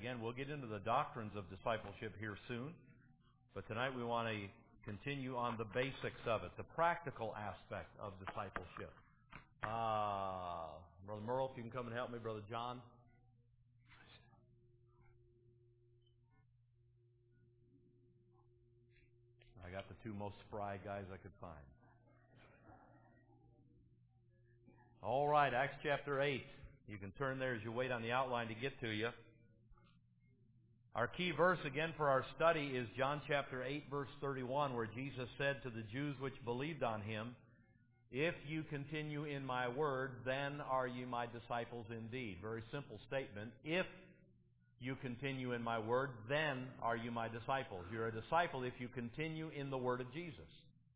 again, we'll get into the doctrines of discipleship here soon. But tonight we want to continue on the basics of it, the practical aspect of discipleship. Brother Merle, if you can come and help me, Brother John. I got the two most spry guys I could find. All right, Acts chapter 8. You can turn there as you wait on the outline to get to you. Our key verse again for our study is John chapter 8, verse 31, where Jesus said to the Jews which believed on him, "If you continue in my word, then are you my disciples indeed." Very simple statement. If you continue in my word, then are you my disciples. You're a disciple if you continue in the word of Jesus.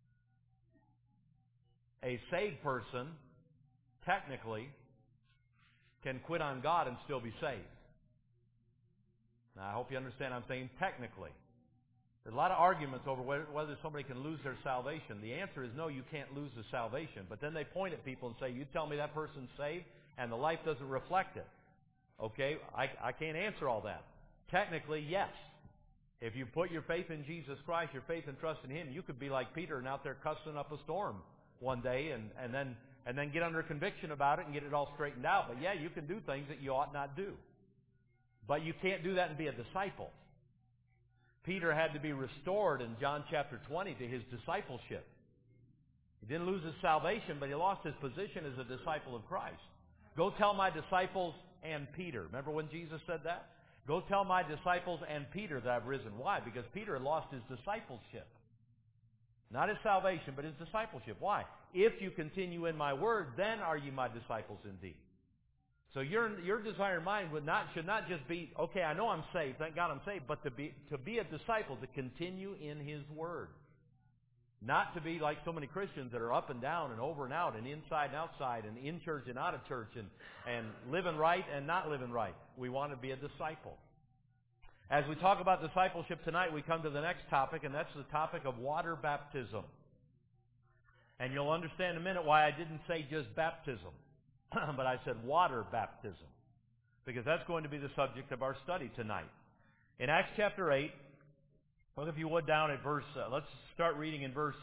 A saved person, technically, can quit on God and still be saved. Now, I hope you understand I'm saying technically. There's a lot of arguments over whether somebody can lose their salvation. The answer is no, you can't lose the salvation. But then they point at people and say, you tell me that person's saved and the life doesn't reflect it. Okay, I can't answer all that. Technically, yes. If you put your faith in Jesus Christ, your faith and trust in Him, you could be like Peter and out there cussing up a storm one day and then get under conviction about it and get it all straightened out. But yeah, you can do things that you ought not do. But you can't do that and be a disciple. Peter had to be restored in John chapter 20 to his discipleship. He didn't lose his salvation, but he lost his position as a disciple of Christ. Go tell my disciples and Peter. Remember when Jesus said that? Go tell my disciples and Peter that I've risen. Why? Because Peter had lost his discipleship. Not his salvation, but his discipleship. Why? If you continue in my word, then are you my disciples indeed. So your desire in mind should not just be, okay, I know I'm saved, thank God I'm saved, but to be a disciple, to continue in His Word. Not to be like so many Christians that are up and down and over and out and inside and outside and in church and out of church and living right and not living right. We want to be a disciple. As we talk about discipleship tonight, we come to the next topic, and that's the topic of water baptism. And you'll understand in a minute why I didn't say just baptism. But I said water baptism, because that's going to be the subject of our study tonight. In Acts chapter 8, look if you would down at let's start reading in verse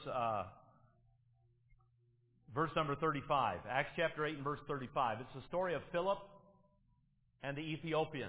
number 35. Acts chapter 8 and verse 35. It's the story of Philip and the Ethiopian.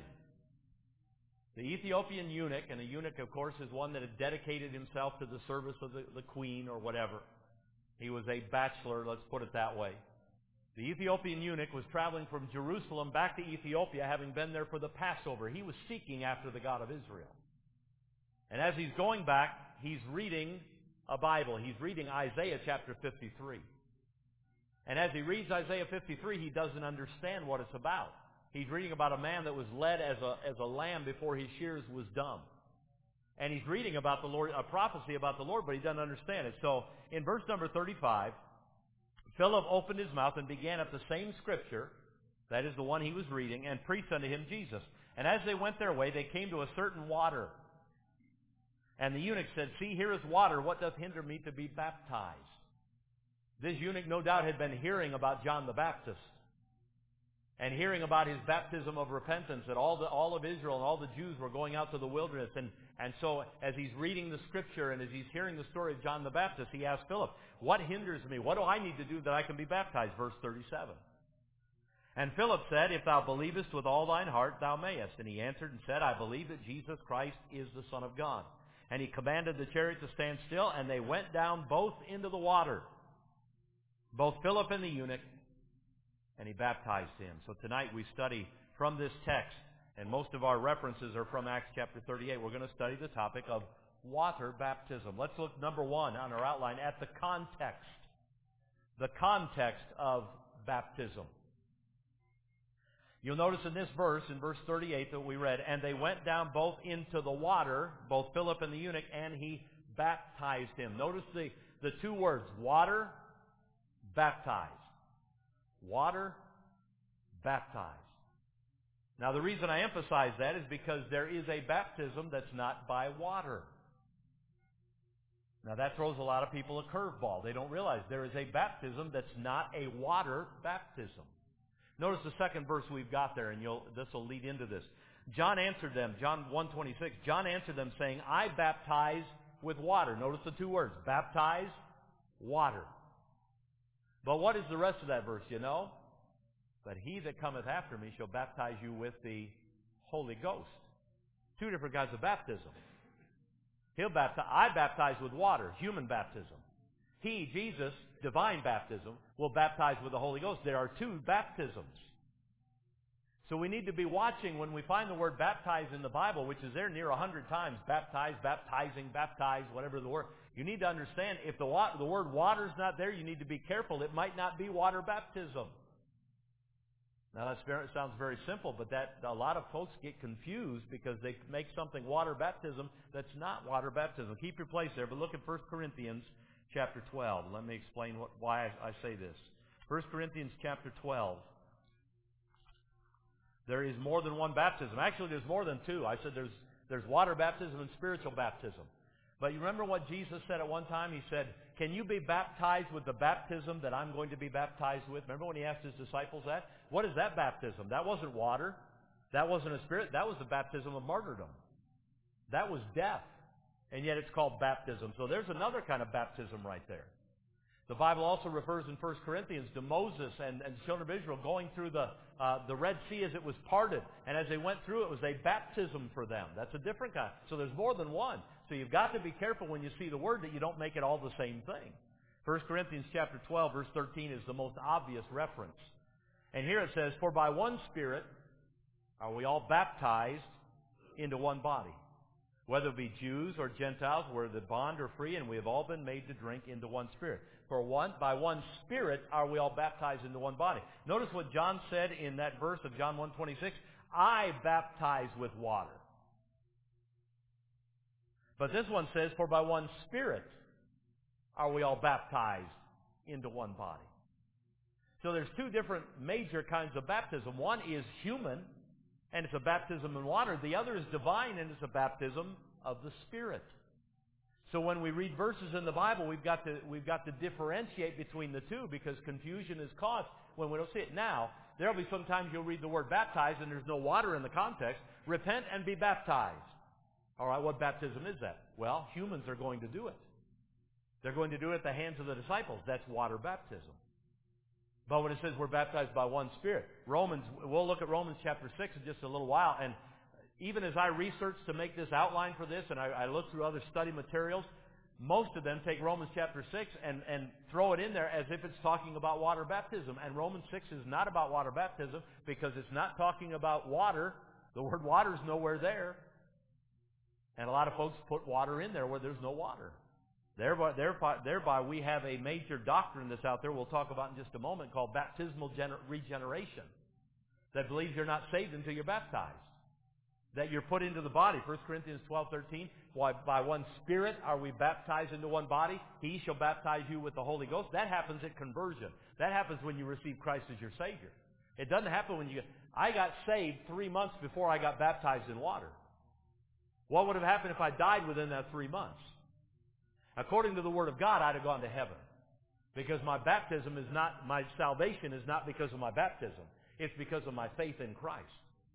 The Ethiopian eunuch, and a eunuch, of course, is one that had dedicated himself to the service of the queen or whatever. He was a bachelor, let's put it that way. The Ethiopian eunuch was traveling from Jerusalem back to Ethiopia, having been there for the Passover. He was seeking after the God of Israel. And as he's going back, he's reading a Bible. He's reading Isaiah chapter 53. And as he reads Isaiah 53, he doesn't understand what it's about. He's reading about a man that was led as a lamb before his shears was dumb. And he's reading about the Lord, a prophecy about the Lord, but he doesn't understand it. So in verse number 35, Philip opened his mouth and began at the same scripture, that is the one he was reading, and preached unto him Jesus. And as they went their way, they came to a certain water. And the eunuch said, "See, here is water. What doth hinder me to be baptized?" This eunuch no doubt had been hearing about John the Baptist and hearing about his baptism of repentance, that all of Israel and all the Jews were going out to the wilderness. And so as he's reading the scripture and as he's hearing the story of John the Baptist, he asked Philip, "What hinders me? What do I need to do that I can be baptized?" Verse 37. And Philip said, "If thou believest with all thine heart, thou mayest." And he answered and said, "I believe that Jesus Christ is the Son of God." And he commanded the chariot to stand still, and they went down both into the water, both Philip and the eunuch, and he baptized him. So tonight we study from this text, and most of our references are from Acts chapter 38. We're going to study the topic of water baptism. Let's look, number one, on our outline at the context. The context of baptism. You'll notice in this verse, in verse 38 that we read, and they went down both into the water, both Philip and the eunuch, and he baptized him. Notice the two words, water, baptize. Water, baptize. Now the reason I emphasize that is because there is a baptism that's not by water. Now that throws a lot of people a curveball. They don't realize there is a baptism that's not a water baptism. Notice the second verse we've got there, and this will lead into this. John answered them, John 1:26, John answered them saying, I baptize with water. Notice the two words, baptize, water. But what is the rest of that verse, you know? But he that cometh after me shall baptize you with the Holy Ghost. Two different kinds of baptism. I baptize with water, human baptism. He, Jesus, divine baptism, will baptize with the Holy Ghost. There are two baptisms. So we need to be watching when we find the word baptize in the Bible, which is there near 100 times, baptize, baptizing, baptize, whatever the word. You need to understand, if the word water is not there, you need to be careful. It might not be water baptism. Now that sounds very simple, but a lot of folks get confused because they make something water baptism that's not water baptism. Keep your place there, but look at 1 Corinthians chapter 12. Let me explain why I say this. 1 Corinthians chapter 12. There is more than one baptism. Actually, there's more than two. I said there's water baptism and spiritual baptism. But you remember what Jesus said at one time? He said, can you be baptized with the baptism that I'm going to be baptized with? Remember when he asked his disciples that? What is that baptism? That wasn't water. That wasn't a spirit. That was the baptism of martyrdom. That was death. And yet it's called baptism. So there's another kind of baptism right there. The Bible also refers in 1 Corinthians to Moses and the children of Israel going through the Red Sea as it was parted. And as they went through, it was a baptism for them. That's a different kind. So there's more than one. So you've got to be careful when you see the word that you don't make it all the same thing. 1 Corinthians chapter 12, verse 13 is the most obvious reference. And here it says, for by one Spirit are we all baptized into one body, whether it be Jews or Gentiles, whether bond or free, and we have all been made to drink into one Spirit. By one Spirit are we all baptized into one body. Notice what John said in that verse of John 1:26. I baptize with water. But this one says, for by one Spirit are we all baptized into one body. So there's two different major kinds of baptism. One is human, and it's a baptism in water. The other is divine, and it's a baptism of the Spirit. So when we read verses in the Bible, we've got to differentiate between the two, because confusion is caused when we don't see it. Now, there will be sometimes you'll read the word baptized and there's no water in the context. Repent and be baptized. All right, what baptism is that? Well, humans are going to do it. They're going to do it at the hands of the disciples. That's water baptism. But when it says we're baptized by one Spirit, we'll look at Romans chapter 6 in just a little while, and even as I researched to make this outline for this, and I looked through other study materials, most of them take Romans chapter 6 and throw it in there as if it's talking about water baptism. And Romans 6 is not about water baptism because it's not talking about water. The word water is nowhere there. And a lot of folks put water in there where there's no water. Thereby we have a major doctrine that's out there we'll talk about in just a moment called baptismal regeneration, that believes you're not saved until you're baptized, that you're put into the body. 1 Corinthians 12:13, by one Spirit are we baptized into one body. He shall baptize you with the Holy Ghost. That happens at conversion. That happens when you receive Christ as your Savior. It doesn't happen when I got saved 3 months before I got baptized in water. What would have happened if I died within that 3 months? According to the Word of God, I'd have gone to heaven. Because my salvation is not because of my baptism. It's because of my faith in Christ.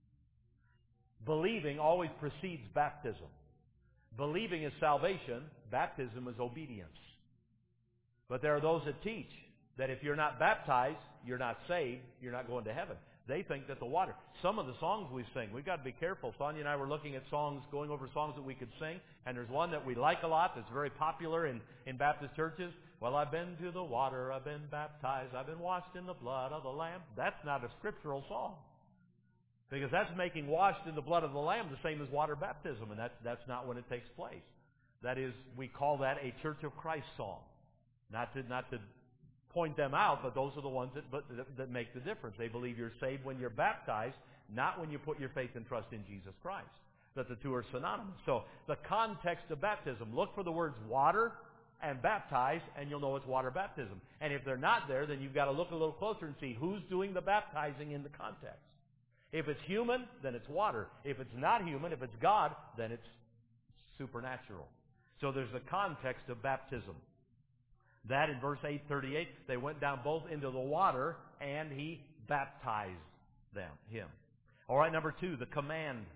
Believing always precedes baptism. Believing is salvation. Baptism is obedience. But there are those that teach that if you're not baptized, you're not saved, you're not going to heaven. They think that the water. Some of the songs we sing, we've got to be careful. Sonia and I were looking at songs, going over songs that we could sing, and there's one that we like a lot that's very popular in Baptist churches. Well, I've been to the water, I've been baptized, I've been washed in the blood of the Lamb. That's not a scriptural song. Because that's making washed in the blood of the Lamb the same as water baptism, and that's not when it takes place. That is, we call that a Church of Christ song. Not to point them out, but those are the ones that make the difference. They believe you're saved when you're baptized, not when you put your faith and trust in Jesus Christ. That the two are synonymous. So the context of baptism, look for the words water and baptize, and you'll know it's water baptism. And if they're not there, then you've got to look a little closer and see who's doing the baptizing in the context. If it's human, then it's water. If it's not human, if it's God, then it's supernatural. So there's a context of baptism. That in verse 8:38, they went down both into the water, and he baptized him. All right, number 2, the command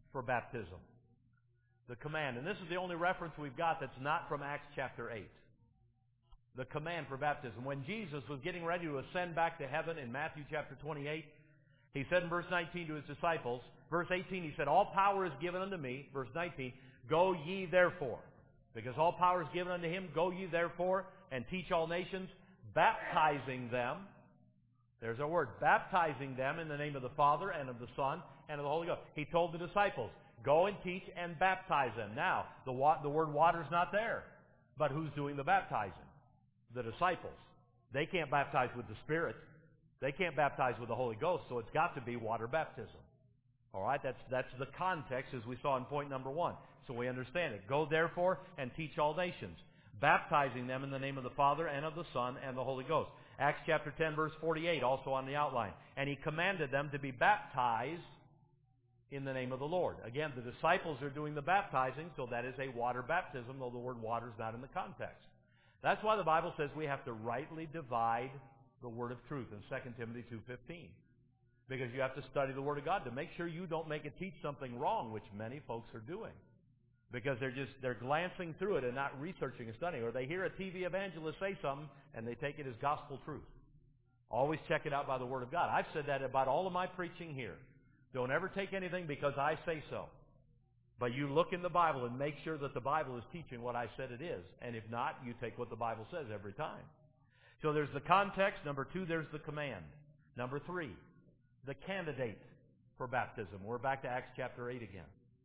for baptism. The command. And this is the only reference we've got that's not from Acts chapter 8. The command for baptism. When Jesus was getting ready to ascend back to heaven in Matthew chapter 28, he said in verse 19 to his disciples, verse 18 he said, all power is given unto me, verse 19, go ye therefore. Because all power is given unto him, go ye therefore and teach all nations, baptizing them, there's our word, baptizing them in the name of the Father and of the Son and of the Holy Ghost. He told the disciples, go and teach and baptize them. Now, the word water's not there, but who's doing the baptizing? The disciples. They can't baptize with the Spirit. They can't baptize with the Holy Ghost, so it's got to be water baptism. All right, that's the context as we saw in point number 1. So we understand it. Go therefore and teach all nations, baptizing them in the name of the Father and of the Son and the Holy Ghost. Acts chapter 10 verse 48 also on the outline. And he commanded them to be baptized in the name of the Lord. Again, the disciples are doing the baptizing, so that is a water baptism, though the word water is not in the context. That's why the Bible says we have to rightly divide the word of truth in 2 Timothy 2:15. Because you have to study the Word of God to make sure you don't make it teach something wrong, which many folks are doing. Because they're glancing through it and not researching and studying. Or they hear a TV evangelist say something and they take it as gospel truth. Always check it out by the Word of God. I've said that about all of my preaching here. Don't ever take anything because I say so. But you look in the Bible and make sure that the Bible is teaching what I said it is. And if not, you take what the Bible says every time. So there's the context. Number 2, there's the command. Number 3, the candidate for baptism. We're back to Acts chapter 8 again.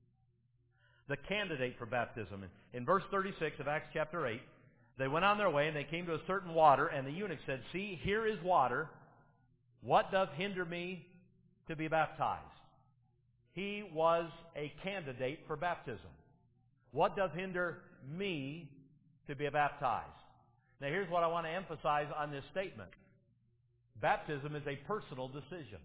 The candidate for baptism. In verse 36 of Acts chapter 8, they went on their way and they came to a certain water, and the eunuch said, see, here is water. What doth hinder me to be baptized? He was a candidate for baptism. What doth hinder me to be baptized? Now here's what I want to emphasize on this statement. Baptism is a personal decision.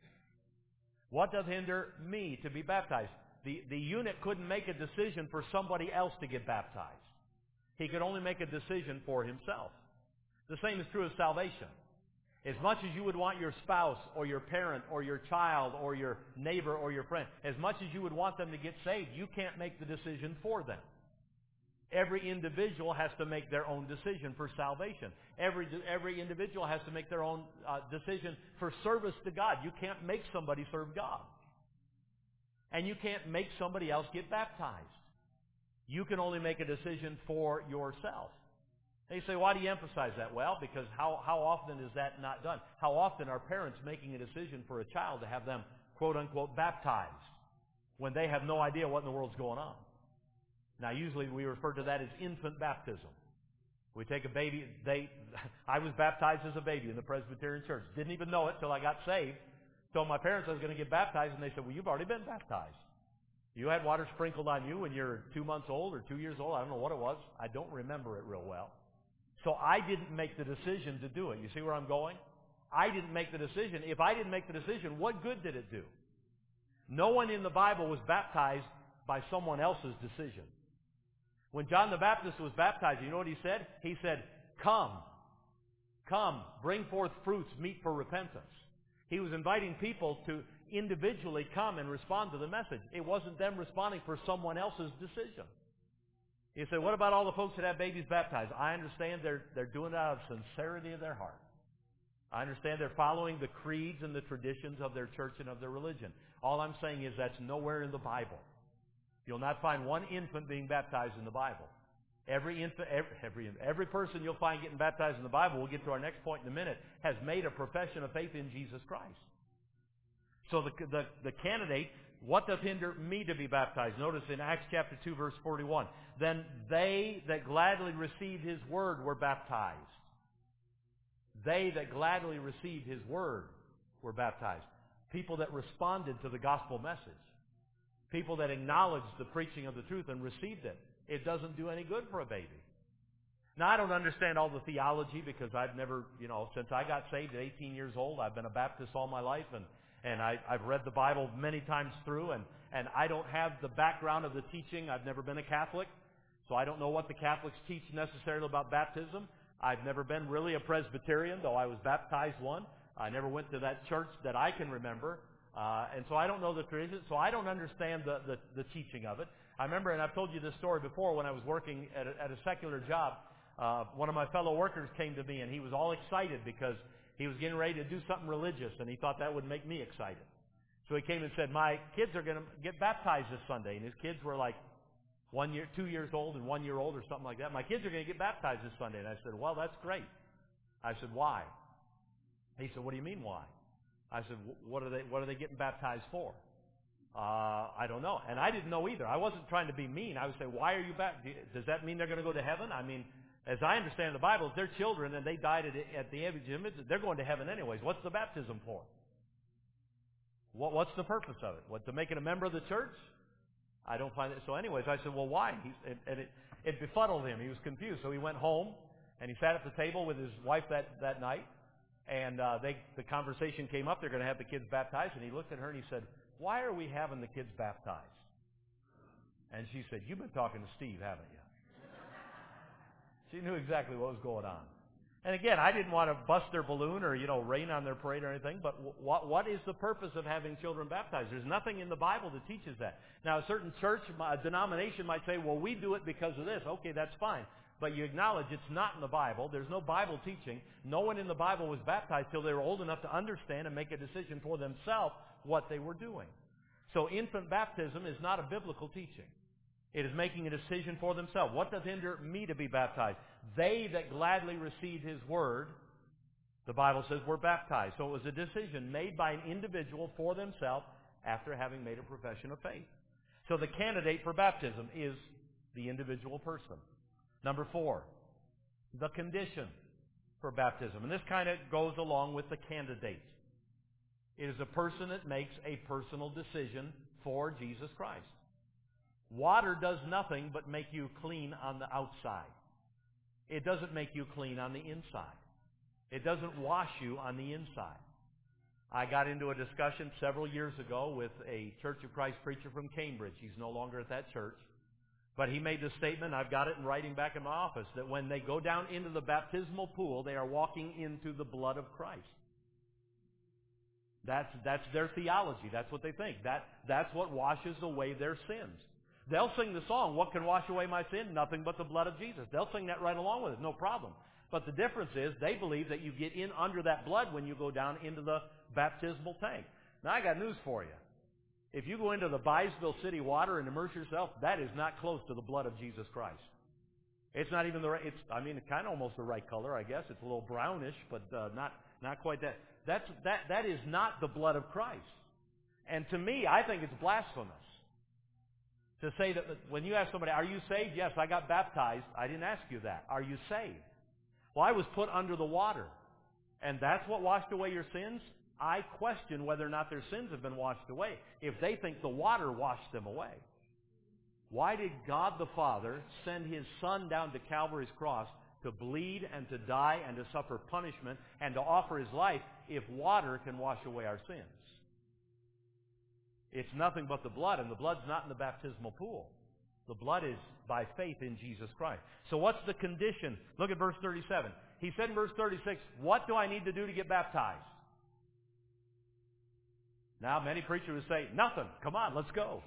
What doth hinder me to be baptized? The eunuch couldn't make a decision for somebody else to get baptized. He could only make a decision for himself. The same is true of salvation. As much as you would want your spouse or your parent or your child or your neighbor or your friend, as much as you would want them to get saved, you can't make the decision for them. Every individual has to make their own decision for salvation. Every individual has to make their own decision for service to God. You can't make somebody serve God. And you can't make somebody else get baptized. You can only make a decision for yourself. They say, why do you emphasize that? Well, because how often is that not done? How often are parents making a decision for a child to have them, quote unquote, baptized when they have no idea what in the world's going on? Now, usually we refer to that as infant baptism. We take a baby. I was baptized as a baby in the Presbyterian Church. Didn't even know it till I got saved. Told my parents I was going to get baptized, and they said, well, you've already been baptized. You had water sprinkled on you when you were 2 months old or 2 years old. I don't know what it was. I don't remember it real well. So I didn't make the decision to do it. You see where I'm going? I didn't make the decision. If I didn't make the decision, what good did it do? No one in the Bible was baptized by someone else's decision. When John the Baptist was baptized, you know what he said? He said, come, bring forth fruits meet for repentance. He was inviting people to individually come and respond to the message. It wasn't them responding for someone else's decision. You say, what about all the folks that have babies baptized? I understand they're doing it out of sincerity of their heart. I understand they're following the creeds and the traditions of their church and of their religion. All I'm saying is that's nowhere in the Bible. You'll not find one infant being baptized in the Bible. Every person you'll find getting baptized in the Bible, we'll get to our next point in a minute, has made a profession of faith in Jesus Christ. So the candidate, what doth hinder me to be baptized? Notice in Acts chapter 2, verse 41. Then they that gladly received his word were baptized. They that gladly received his word were baptized. People that responded to the gospel message. People that acknowledged the preaching of the truth and received it. It doesn't do any good for a baby. Now, I don't understand all the theology because I've never, since I got saved at 18 years old, I've been a Baptist all my life, and I've read the Bible many times through, and I don't have the background of the teaching. I've never been a Catholic, so I don't know what the Catholics teach necessarily about baptism. I've never been really a Presbyterian, though I was baptized one. I never went to that church that I can remember. And so I don't know the tradition, so I don't understand the teaching of it. I remember, and I've told you this story before, when I was working at a secular job, one of my fellow workers came to me, and he was all excited because he was getting ready to do something religious, and he thought that would make me excited. So he came and said, my kids are going to get baptized this Sunday. And his kids were like 2 years old and 1 year old or something like that. My kids are going to get baptized this Sunday. And I said, well, that's great. I said, why? He said, what do you mean why? I said, what are they getting baptized for? I don't know. And I didn't know either. I wasn't trying to be mean. I would say, why are you baptized? Does that mean they're going to go to heaven? I mean, as I understand the Bible, if they're children and they died at the age of image, they're going to heaven anyways. What's the baptism for? What's the purpose of it? What, to make it a member of the church? I don't find it. So anyways, I said, well, why? It befuddled him. He was confused. So he went home, and he sat at the table with his wife that night, and the conversation came up. They're going to have the kids baptized, and he looked at her and he said, why are we having the kids baptized? And she said, you've been talking to Steve, haven't you? She knew exactly what was going on. And again, I didn't want to bust their balloon or, rain on their parade or anything, but what is the purpose of having children baptized? There's nothing in the Bible that teaches that. Now, a certain church, a denomination might say, well, we do it because of this. Okay, that's fine. But you acknowledge it's not in the Bible. There's no Bible teaching. No one in the Bible was baptized till they were old enough to understand and make a decision for themselves what they were doing. So infant baptism is not a biblical teaching. It is making a decision for themselves. What does hinder me to be baptized? They that gladly receive His Word, the Bible says, were baptized. So it was a decision made by an individual for themselves after having made a profession of faith. So the candidate for baptism is the individual person. Number 4, the condition for baptism. And this kind of goes along with the candidate. It is a person that makes a personal decision for Jesus Christ. Water does nothing but make you clean on the outside. It doesn't make you clean on the inside. It doesn't wash you on the inside. I got into a discussion several years ago with a Church of Christ preacher from Cambridge. He's no longer at that church. But he made the statement, I've got it in writing back in my office, that when they go down into the baptismal pool, they are walking into the blood of Christ. That's their theology. That's what they think. That's what washes away their sins. They'll sing the song, what can wash away my sin? Nothing but the blood of Jesus. They'll sing that right along with it, no problem. But the difference is they believe that you get in under that blood when you go down into the baptismal tank. Now I got news for you. If you go into the Byesville City water and immerse yourself, that is not close to the blood of Jesus Christ. It's not even the right, it's kind of almost the right color, I guess. It's a little brownish, but not quite that. That is not the blood of Christ. And to me, I think it's blasphemous to say that when you ask somebody, are you saved? Yes, I got baptized. I didn't ask you that. Are you saved? Well, I was put under the water. And that's what washed away your sins? I question whether or not their sins have been washed away if they think the water washed them away. Why did God the Father send His Son down to Calvary's cross to bleed and to die and to suffer punishment and to offer His life if water can wash away our sins? It's nothing but the blood, and the blood's not in the baptismal pool. The blood is by faith in Jesus Christ. So what's the condition? Look at verse 37. He said in verse 36, what do I need to do to get baptized? Now, many preachers would say, nothing. Come on, let's go.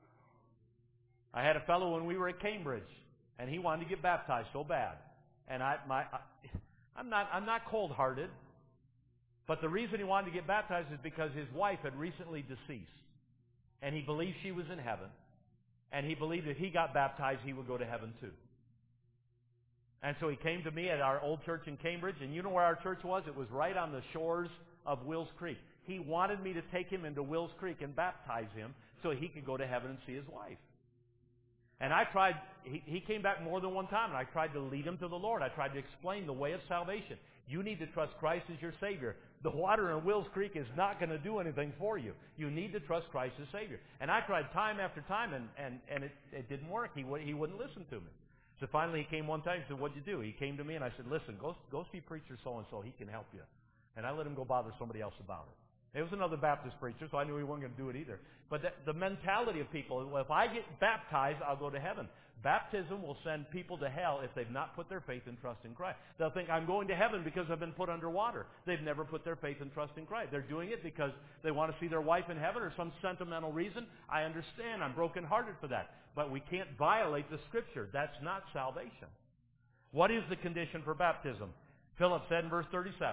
I had a fellow when we were at Cambridge, and he wanted to get baptized so bad. And I'm not cold-hearted, but the reason he wanted to get baptized is because his wife had recently deceased. And he believed she was in heaven. And he believed if he got baptized, he would go to heaven too. And so he came to me at our old church in Cambridge. And you know where our church was? It was right on the shores of Wills Creek. He wanted me to take him into Wills Creek and baptize him so he could go to heaven and see his wife. And I tried, he came back more than one time, and I tried to lead him to the Lord. I tried to explain the way of salvation. You need to trust Christ as your Savior. The water in Wills Creek is not going to do anything for you. You need to trust Christ as Savior. And I tried time after time, and it didn't work. He wouldn't listen to me. So finally he came one time and said, what'd you do? He came to me, and I said, listen, go see preacher so-and-so. He can help you. And I let him go bother somebody else about it. It was another Baptist preacher, so I knew he wasn't going to do it either. But the mentality of people, well, if I get baptized, I'll go to heaven. Baptism will send people to hell if they've not put their faith and trust in Christ. They'll think, I'm going to heaven because I've been put under water. They've never put their faith and trust in Christ. They're doing it because they want to see their wife in heaven or some sentimental reason. I understand. I'm brokenhearted for that. But we can't violate the Scripture. That's not salvation. What is the condition for baptism? Philip said in verse 37,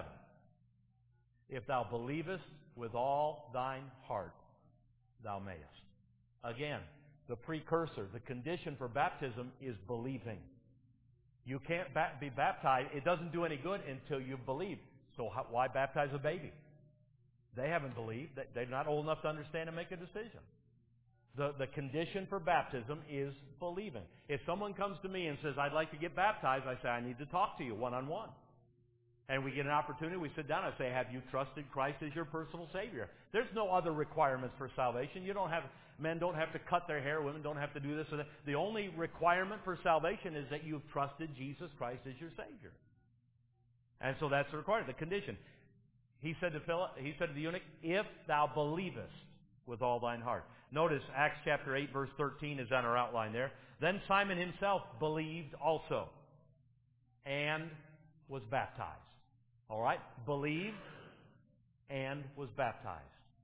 if thou believest with all thine heart, thou mayest. Again, the precursor, the condition for baptism is believing. You can't be baptized. It doesn't do any good until you've believed. So why baptize a baby? They haven't believed. They're not old enough to understand and make a decision. The condition for baptism is believing. If someone comes to me and says, I'd like to get baptized, I say, I need to talk to you one-on-one. And we get an opportunity, we sit down, I say, have you trusted Christ as your personal Savior? There's no other requirements for salvation. Men don't have to cut their hair, women don't have to do this or that. The only requirement for salvation is that you've trusted Jesus Christ as your Savior. And so that's the requirement, the condition. He said to the eunuch, if thou believest with all thine heart. Notice Acts chapter 8, verse 13 is on our outline there. Then Simon himself believed also and was baptized. All right? Believed and was baptized.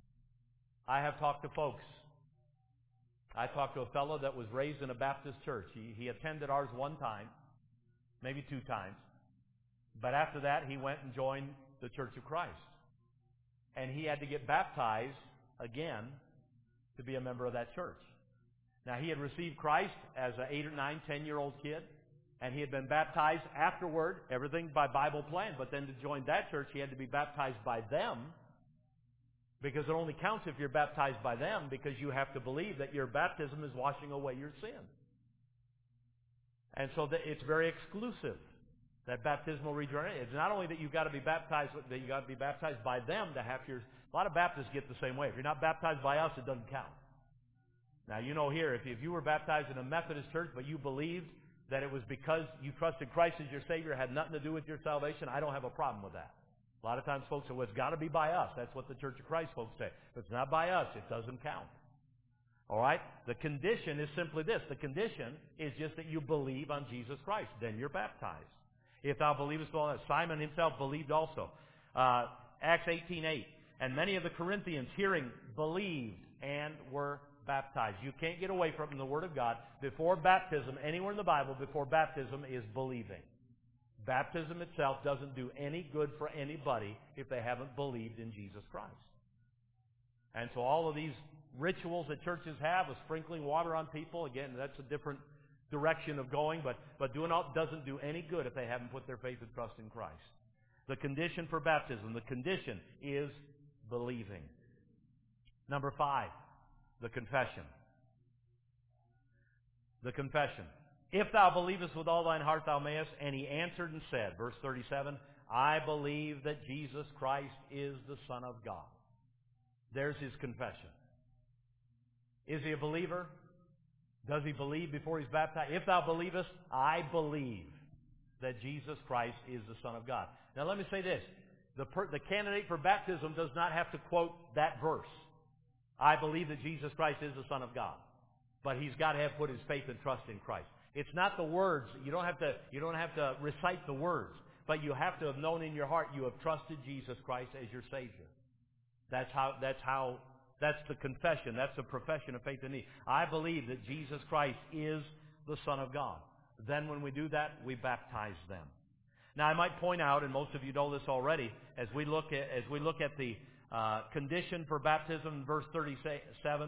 I have talked to folks. I talked to a fellow that was raised in a Baptist church. He attended ours one time, maybe two times. But after that, he went and joined the Church of Christ. And he had to get baptized again to be a member of that church. Now, he had received Christ as an 8 or 9, 10-year-old kid. And he had been baptized afterward, everything by Bible plan. But then to join that church, he had to be baptized by them. Because it only counts if you're baptized by them, because you have to believe that your baptism is washing away your sin. And so it's very exclusive, that baptismal regeneration. It's not only that you've got to be baptized, that you've got to be baptized by them to have yours. A lot of Baptists get the same way. If you're not baptized by us, it doesn't count. Now, you know here, if you were baptized in a Methodist church, but you believed that it was because you trusted Christ as your Savior, had nothing to do with your salvation, I don't have a problem with that. A lot of times folks say, well, it's got to be by us. That's what the Church of Christ folks say. If it's not by us, it doesn't count. All right? The condition is simply this. The condition is just that you believe on Jesus Christ. Then you're baptized. If thou believest, well, Simon himself believed also. Acts 18:8. And many of the Corinthians, hearing, believed and were baptized. You can't get away from the Word of God. Before baptism, anywhere in the Bible, before baptism is believing. Baptism itself doesn't do any good for anybody if they haven't believed in Jesus Christ. And so all of these rituals that churches have of sprinkling water on people, again, that's a different direction of going, but doing all doesn't do any good if they haven't put their faith and trust in Christ. The condition for baptism, the condition is believing. Number 5. The confession. The confession. If thou believest with all thine heart, thou mayest. And he answered and said, verse 37, I believe that Jesus Christ is the Son of God. There's his confession. Is he a believer? Does he believe before he's baptized? If thou believest, I believe that Jesus Christ is the Son of God. Now let me say this. The candidate for baptism does not have to quote that verse. I believe that Jesus Christ is the Son of God. But he's got to have put his faith and trust in Christ. It's not the words. You don't have to recite the words. But you have to have known in your heart you have trusted Jesus Christ as your Savior. That's the confession. That's the profession of faith in me. I believe that Jesus Christ is the Son of God. Then when we do that, we baptize them. Now I might point out, and most of you know this already, as we look at the condition for baptism in verse 37,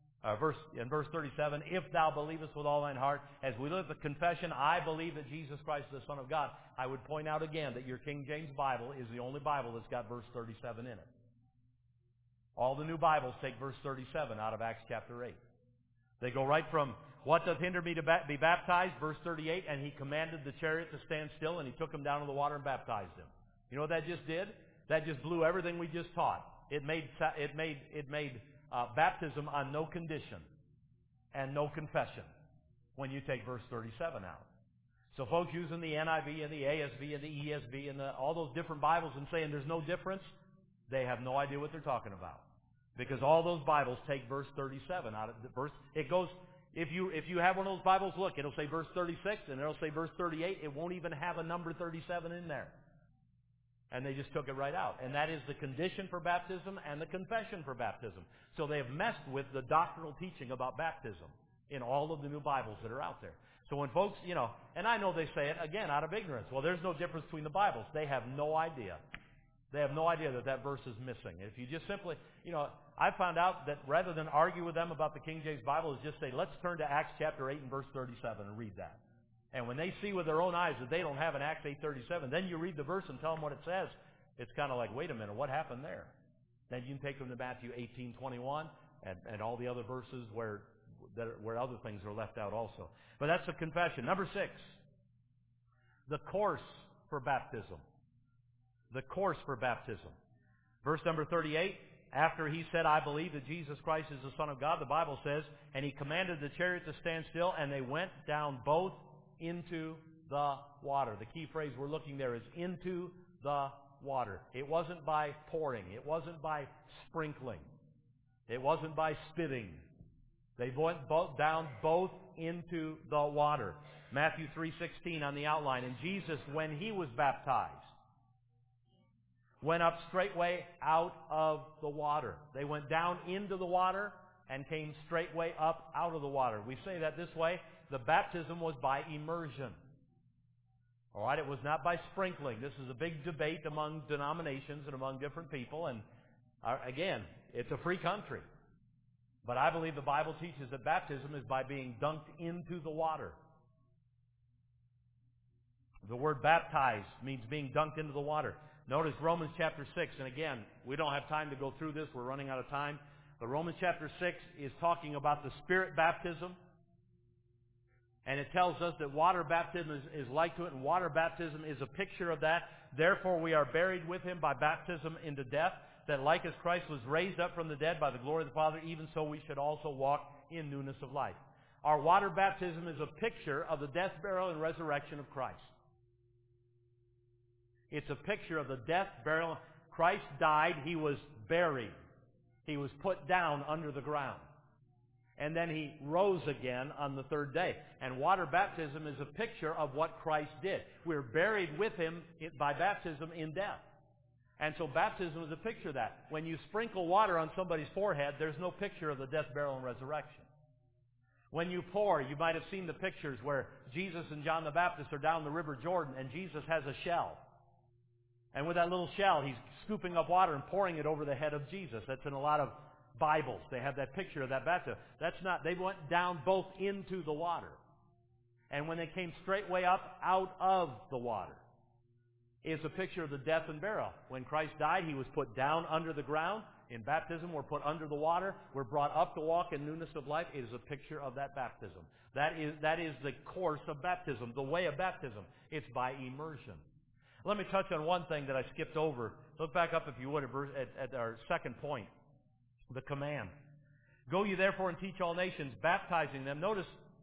if thou believest with all thine heart, as we look at the confession, I believe that Jesus Christ is the Son of God, I would point out again that your King James Bible is the only Bible that's got verse 37 in it. All the new Bibles take verse 37 out of Acts chapter 8. They go right from, what doth hinder me to be baptized, verse 38, and he commanded the chariot to stand still, and he took him down in the water and baptized him. You know what that just did? That just blew everything we just taught. It made baptism on no condition and no confession when you take verse 37 out. So folks using the NIV and the ASV and the ESV and all those different Bibles and saying there's no difference, They have no idea what they're talking about. Because all those Bibles take verse 37 out of the verse. It goes, if you have one of those Bibles, look, it'll say verse 36 and it'll say verse 38. It won't even have a number 37 in there. And they just took it right out. And that is the condition for baptism and the confession for baptism. So they have messed with the doctrinal teaching about baptism in all of the new Bibles that are out there. So when folks, and I know they say it, again, out of ignorance. Well, there's no difference between the Bibles. They have no idea. They have no idea that verse is missing. If you just simply, I found out that rather than argue with them about the King James Bible, is just say, let's turn to Acts chapter 8 and verse 37 and read that. And when they see with their own eyes that they don't have an Acts 8:37, then you read the verse and tell them what it says. It's kind of like, wait a minute, what happened there? Then you can take them to Matthew 18:21 and all the other verses where other things are left out also. But that's the confession. Number 6, the course for baptism. The course for baptism. Verse number 38, after he said, I believe that Jesus Christ is the Son of God, the Bible says, and he commanded the chariot to stand still, and they went down both into the water. The key phrase we're looking there is into the water. It wasn't by pouring. It wasn't by sprinkling. It wasn't by spitting. They went down both into the water. Matthew 3:16 on the outline. And Jesus, when he was baptized, went up straightway out of the water. They went down into the water and came straightway up out of the water. We say that this way. The baptism was by immersion. All right, it was not by sprinkling. This is a big debate among denominations and among different people. And again, it's a free country. But I believe the Bible teaches that baptism is by being dunked into the water. The word baptized means being dunked into the water. Notice Romans chapter 6, and again, we don't have time to go through this. We're running out of time. But Romans chapter 6 is talking about the Spirit baptism. And it tells us that water baptism is like to it, and water baptism is a picture of that. Therefore, we are buried with him by baptism into death, that like as Christ was raised up from the dead by the glory of the Father, even so we should also walk in newness of life. Our water baptism is a picture of the death, burial, and resurrection of Christ. It's a picture of the death, burial. Christ died. He was buried. He was put down under the ground. And then he rose again on the third day. And water baptism is a picture of what Christ did. We're buried with him by baptism in death. And so baptism is a picture of that. When you sprinkle water on somebody's forehead, there's no picture of the death, burial, and resurrection. When you pour, you might have seen the pictures where Jesus and John the Baptist are down the River Jordan, and Jesus has a shell. And with that little shell, he's scooping up water and pouring it over the head of Jesus. That's in a lot of Bibles. They have that picture of that baptism. That's not, they went down both into the water. And when they came straightway up out of the water, is a picture of the death and burial. When Christ died, he was put down under the ground. In baptism, we're put under the water. We're brought up to walk in newness of life. It is a picture of that baptism. That is the course of baptism, the way of baptism. It's by immersion. Let me touch on one thing that I skipped over. Look back up, if you would, at our second point, the command. Go ye therefore and teach all nations, baptizing them. Notice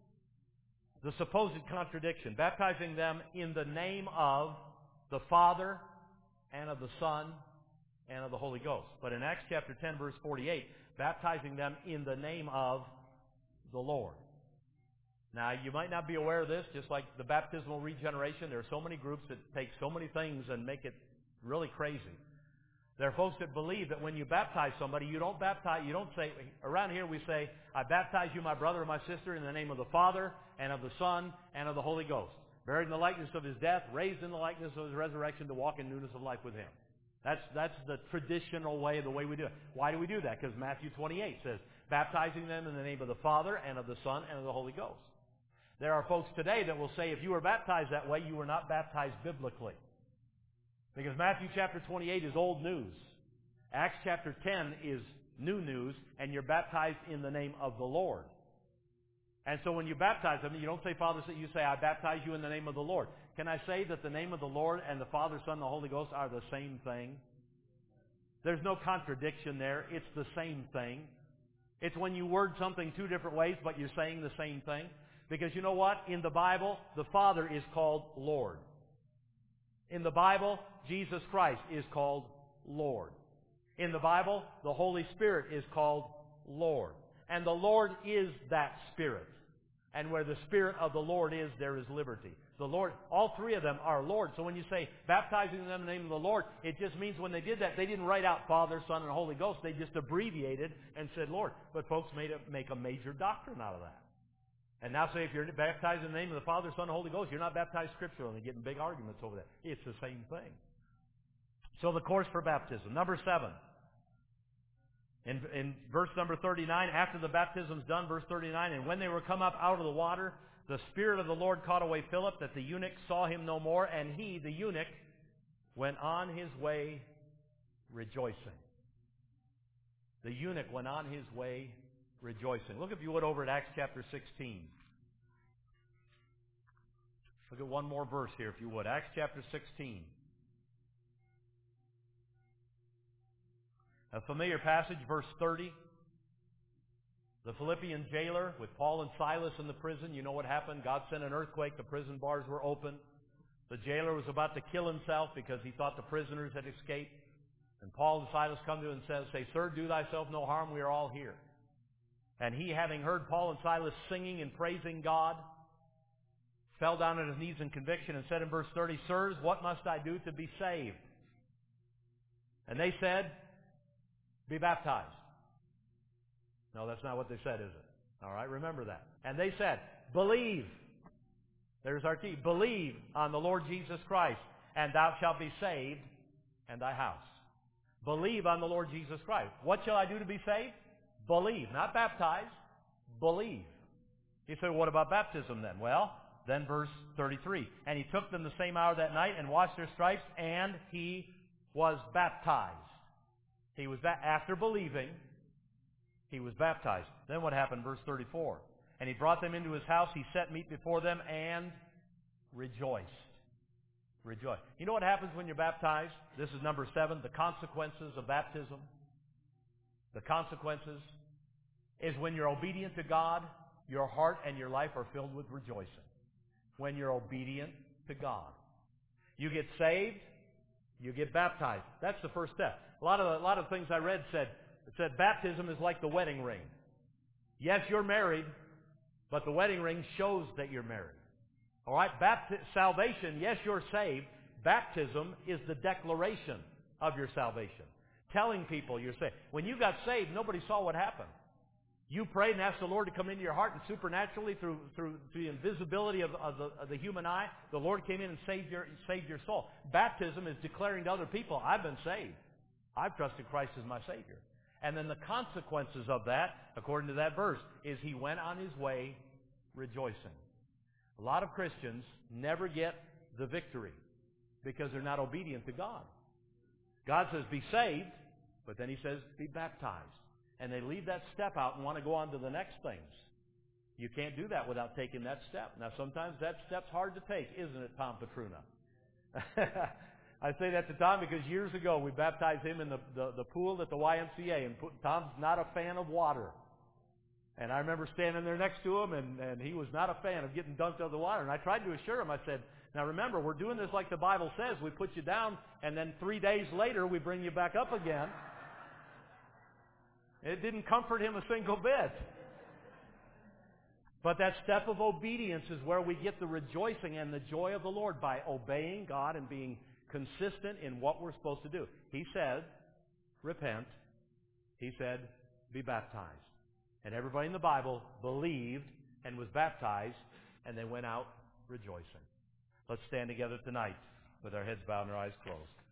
the supposed contradiction. Baptizing them in the name of the Father and of the Son and of the Holy Ghost. But in Acts chapter 10, verse 48, baptizing them in the name of the Lord. Now, you might not be aware of this, just like the baptismal regeneration. There are so many groups that take so many things and make it really crazy. There are folks that believe that when you baptize somebody, you don't say, around here we say, I baptize you, my brother or my sister, in the name of the Father and of the Son and of the Holy Ghost. Buried in the likeness of his death, raised in the likeness of his resurrection to walk in newness of life with him. That's the traditional way, the way we do it. Why do we do that? Because Matthew 28 says, baptizing them in the name of the Father and of the Son and of the Holy Ghost. There are folks today that will say if you were baptized that way, you were not baptized biblically. Because Matthew chapter 28 is old news. Acts chapter 10 is new news, and you're baptized in the name of the Lord. And so when you baptize them, you don't say, Father, you say, I baptize you in the name of the Lord. Can I say that the name of the Lord and the Father, Son, and the Holy Ghost are the same thing? There's no contradiction there. It's the same thing. It's when you word something two different ways, but you're saying the same thing. Because you know what? In the Bible, the Father is called Lord. In the Bible, Jesus Christ is called Lord. In the Bible, the Holy Spirit is called Lord. And the Lord is that Spirit. And where the Spirit of the Lord is, there is liberty. The Lord, all three of them are Lord. So when you say baptizing them in the name of the Lord, it just means when they did that, they didn't write out Father, Son, and Holy Ghost. They just abbreviated and said Lord. But folks make a major doctrine out of that. And now say if you're baptized in the name of the Father, Son, and Holy Ghost, you're not baptized scripturally. And they're getting big arguments over that. It's the same thing. So the course for baptism. Number 7. In verse number 39, after the baptism's done, verse 39, and when they were come up out of the water, the Spirit of the Lord caught away Philip, that the eunuch saw him no more, and he, the eunuch, went on his way rejoicing. The eunuch went on his way rejoicing. Look, if you would, over at Acts chapter 16. Look at one more verse here, if you would. Acts chapter 16. A familiar passage, verse 30. The Philippian jailer with Paul and Silas in the prison. You know what happened? God sent an earthquake. The prison bars were open. The jailer was about to kill himself because he thought the prisoners had escaped. And Paul and Silas come to him and say, Sir, do thyself no harm. We are all here. And he, having heard Paul and Silas singing and praising God, fell down on his knees in conviction and said in verse 30, Sirs, what must I do to be saved? And they said, be baptized. No, that's not what they said, is it? All right, remember that. And they said, believe. There's our key. Believe on the Lord Jesus Christ, and thou shalt be saved, and thy house. Believe on the Lord Jesus Christ. What shall I do to be saved? Believe. Not baptize. Believe. You say, what about baptism then? Well, then verse 33. And he took them the same hour that night and washed their stripes, and he was baptized. He was after believing, he was baptized. Then what happened? Verse 34. And he brought them into his house. He set meat before them and rejoiced. Rejoice. You know what happens when you're baptized? This is number 7, the consequences of baptism. The consequences is when you're obedient to God, your heart and your life are filled with rejoicing. When you're obedient to God. You get saved, you get baptized. That's the first step. A lot of things I read said baptism is like the wedding ring. Yes, you're married, but the wedding ring shows that you're married. All right? Salvation, yes, you're saved. Baptism is the declaration of your salvation. Telling people you're saved. When you got saved, nobody saw what happened. You prayed and asked the Lord to come into your heart, and supernaturally, through the invisibility of the human eye, the Lord came in and saved your soul. Baptism is declaring to other people, I've been saved. I've trusted Christ as my Savior. And then the consequences of that, according to that verse, is he went on his way rejoicing. A lot of Christians never get the victory because they're not obedient to God. God says, be saved, but then he says, be baptized. And they leave that step out and want to go on to the next things. You can't do that without taking that step. Now, sometimes that step's hard to take, isn't it, Tom Petruna? I say that to Tom because years ago we baptized him in the pool at the YMCA, and Tom's not a fan of water. And I remember standing there next to him, and he was not a fan of getting dunked out of the water. And I tried to assure him, I said, now remember, we're doing this like the Bible says. We put you down, and then 3 days later we bring you back up again. It didn't comfort him a single bit. But that step of obedience is where we get the rejoicing and the joy of the Lord, by obeying God and being consistent in what we're supposed to do. He said, repent. He said, be baptized. And everybody in the Bible believed and was baptized, and they went out rejoicing. Let's stand together tonight with our heads bowed and our eyes closed.